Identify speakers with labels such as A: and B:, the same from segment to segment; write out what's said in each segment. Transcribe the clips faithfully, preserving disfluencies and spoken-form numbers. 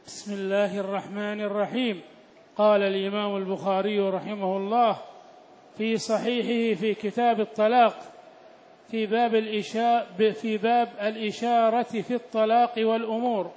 A: بسم الله الرحمن الرحيم. قال الإمام البخاري رحمه الله في صحيحه في كتاب الطلاق في باب الإشارة في باب الإشارة في الطلاق والأمور: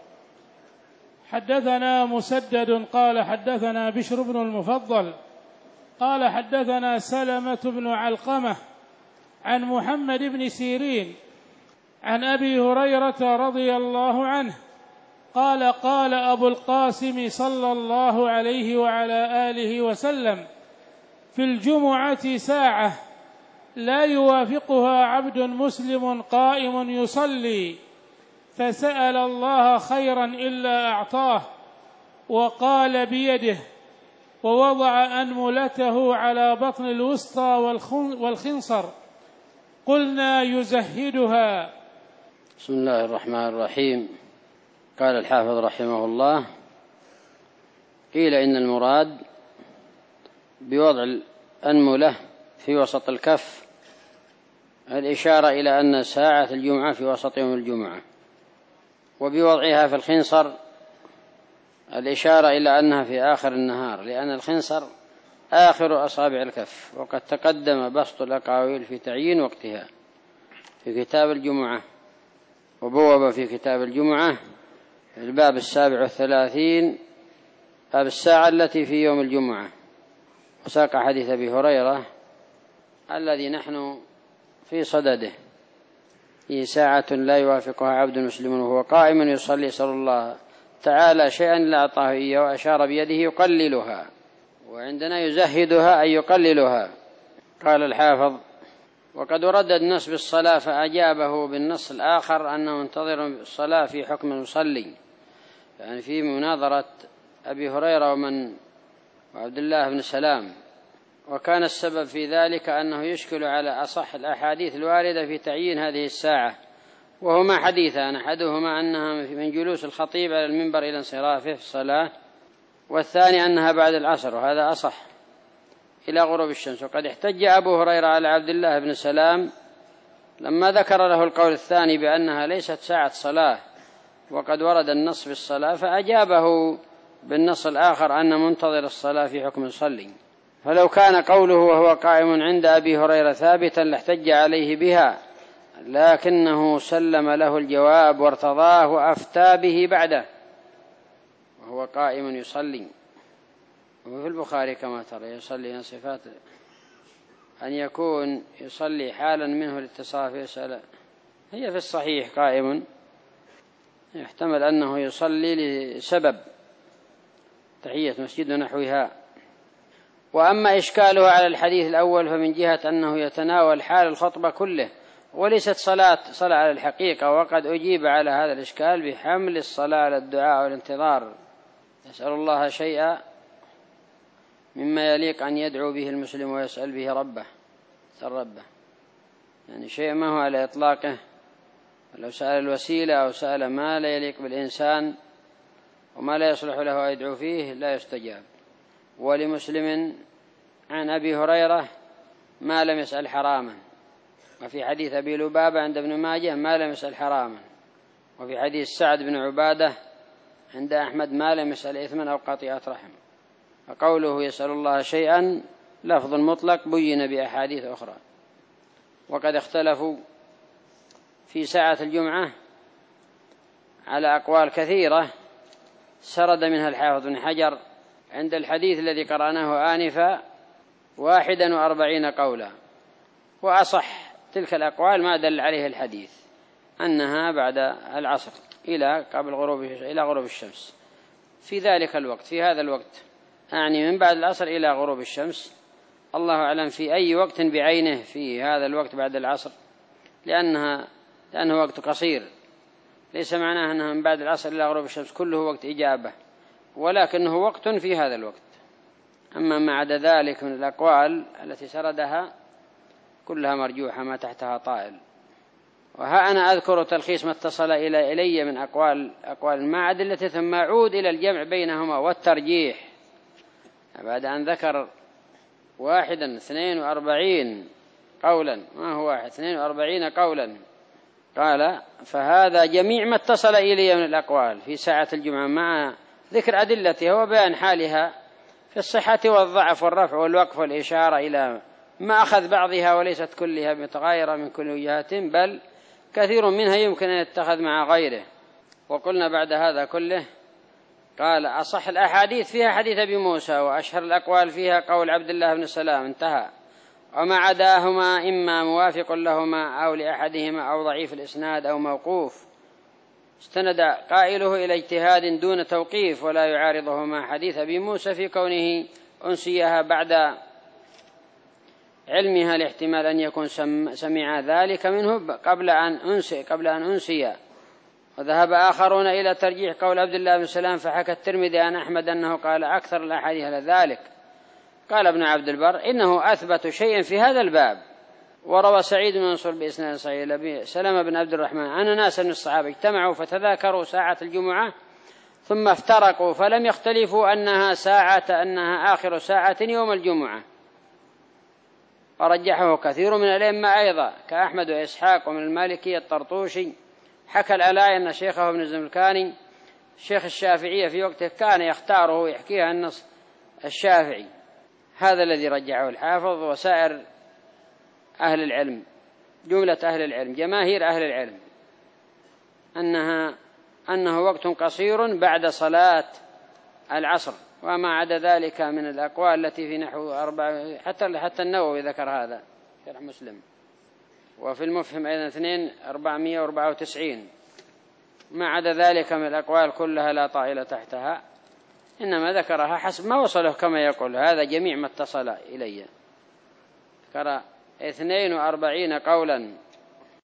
A: حدثنا مسدد قال حدثنا بشر بن المفضل قال حدثنا سلمة بن علقمة عن محمد بن سيرين عن أبي هريرة رضي الله عنه قال: قال أبو القاسم صلى الله عليه وعلى آله وسلم: في الجمعة ساعة لا يوافقها عبد مسلم قائم يصلي فسأل الله خيرا إلا أعطاه، وقال بيده ووضع أنملته على بطن الوسطى والخنصر، قلنا: يزهدها.
B: بسم الله الرحمن الرحيم. قال الحافظ رحمه الله: قيل إن المراد بوضع الأنملة في وسط الكف الإشارة إلى أن ساعة الجمعة في وسط يوم الجمعة، وبوضعها في الخنصر الإشارة إلى أنها في آخر النهار، لأن الخنصر آخر أصابع الكف، وقد تقدم بسط الأقاويل في تعيين وقتها في كتاب الجمعة، وبوب في كتاب الجمعة الباب السابع والثلاثين باب الساعة التي في يوم الجمعة، وساق حديث أبي هريرة الذي نحن في صدده: هي ساعة لا يوافقها عبد مسلم وهو قائم يصلي يسأل الله تعالى شيئا لا أعطاه إياه، وأشار بيده يقللها، وعندنا يزهدها أي يقللها. قال الحافظ: وقد ورد النص بالصلاة فأجابه بالنص الآخر أنه منتظر الصلاة في حكم المصلي، يعني في مناظرة أبي هريرة ومن وعبد الله بن سلام، وكان السبب في ذلك أنه يشكل على أصح الأحاديث الواردة في تعيين هذه الساعة، وهما حديثان: أحدهما أنها من جلوس الخطيب على المنبر إلى انصرافه في الصلاة، والثاني أنها بعد العصر، وهذا أصح، إلى غروب الشمس. وقد احتج أبو هريرة على عبد الله بن سلام لما ذكر له القول الثاني بأنها ليست ساعة صلاة وقد ورد النص بالصلاة، فأجابه بالنص الآخر أن منتظر الصلاة في حكم يصلي. فلو كان قوله وهو قائم عند أبي هريرة ثابتا لاحتج عليه بها، لكنه سلم له الجواب وارتضاه وأفتى به بعده وهو قائم يصلي. وفي البخاري كما ترى يصلي صفات أن يكون يصلي حالا منه الاتصاف يسأل، هي في الصحيح قائم، يحتمل أنه يصلي لسبب تحية مسجد ونحوها. وأما إشكاله على الحديث الأول فمن جهة أنه يتناول حال الخطبة كله وليست صلاة صلاة على الحقيقة، وقد أجيب على هذا الإشكال بحمل الصلاة على الدعاء والانتظار، يسأل الله شيئا مما يليق أن يدعو به المسلم ويسأل به ربه سأل ربه، يعني شيء ما هو على إطلاقه، لو سأل الوسيلة أو سأل ما لا يليق بالإنسان وما لا يصلح له أن يدعو فيه لا يستجاب. ولمسلم عن أبي هريرة ما لم يسأل حراما، وفي حديث أبي لبابة عند ابن ماجه ما لم يسأل حراما، وفي حديث سعد بن عبادة عند أحمد ما لم يسأل إثما أو قطيعة رحم. فقوله يسأل الله شيئا لفظ مطلق بين بأحاديث أخرى. وقد اختلفوا في ساعة الجمعة على أقوال كثيرة سرد منها الحافظ بن حجر عند الحديث الذي قرأناه آنفا واحدا وأربعين قولا، وأصح تلك الأقوال ما دل عليه الحديث أنها بعد العصر إلى قبل غروب إلى غروب الشمس، في ذلك الوقت، في هذا الوقت، يعني من بعد العصر إلى غروب الشمس، الله أعلم في أي وقت بعينه في هذا الوقت بعد العصر، لأنها لأنه وقت قصير، ليس معناه أنها من بعد العصر إلى غروب الشمس كله وقت إجابة، ولكنه وقت في هذا الوقت. أما ما عدا ذلك من الأقوال التي سردها كلها مرجوحة ما تحتها طائل. وها أنا أذكر تلخيص ما اتصل إلى إلي من أقوال أقوال مع أدلة، ثم أعود إلى الجمع بينهما والترجيح بعد أن ذكر واحدا اثنين وأربعين قولا، ما هو واحد اثنين وأربعين قولا. قال: فهذا جميع ما اتصل إلي من الأقوال في ساعة الجمعة مع ذكر أدلتها وبيان حالها في الصحة والضعف والرفع والوقف والإشارة إلى ما أخذ بعضها وليست كلها متغايرة من كل وجهات، بل كثير منها يمكن أن يتخذ مع غيره. وقلنا بعد هذا كله قال أصح الأحاديث فيها حديث أبي موسى، وأشهر الأقوال فيها قول عبد الله بن السلام، انتهى. وما عداهما إما موافق لهما أو لأحدهما أو ضعيف الإسناد أو موقوف، استند قائله إلى اجتهاد دون توقيف، ولا يعارضهما حديث أبي موسى في كونه أنسيها بعد علمها لاحتمال أن يكون سمع ذلك منه قبل أن أنسي قبل أن أنسي. وذهب آخرون إلى ترجيح قول عبد الله بن سلام، فحكى الترمذي عن أحمد أنه قال أكثر الأحاديث على ذلك. قال ابن عبد البر إنه أثبت شيئا في هذا الباب. وروى سعيد بن منصور بإسناد صحيح سلمة بن عبد الرحمن أن ناسا من الصحابة اجتمعوا فتذاكروا ساعة الجمعة ثم افترقوا، فلم يختلفوا أنها ساعة أنها آخر ساعة يوم الجمعة، ورجحه كثير من الأئمة أيضا كأحمد وإسحاق، ومن المالكية الطرطوشي. حكى العلاء أن شيخه ابن الزملكاني شيخ الشافعية في وقته كان يختاره ويحكيها النص الشافعي. هذا الذي رجعه الحافظ وسائر أهل العلم، جملة أهل العلم جماهير أهل العلم، أنها أنه وقت قصير بعد صلاة العصر. وما عدا ذلك من الأقوال التي في نحو أربعة، حتى حتى النووي ذكر هذا شرح مسلم، وفي المفهم أيضا اثنين أربعمائة وأربعة وتسعين. ما عدا ذلك من الأقوال كلها لا طائل تحتها، إنما ذكرها حسب ما وصله كما يقول، هذا جميع ما اتصل إلي. ذكر اثنين وأربعين قولا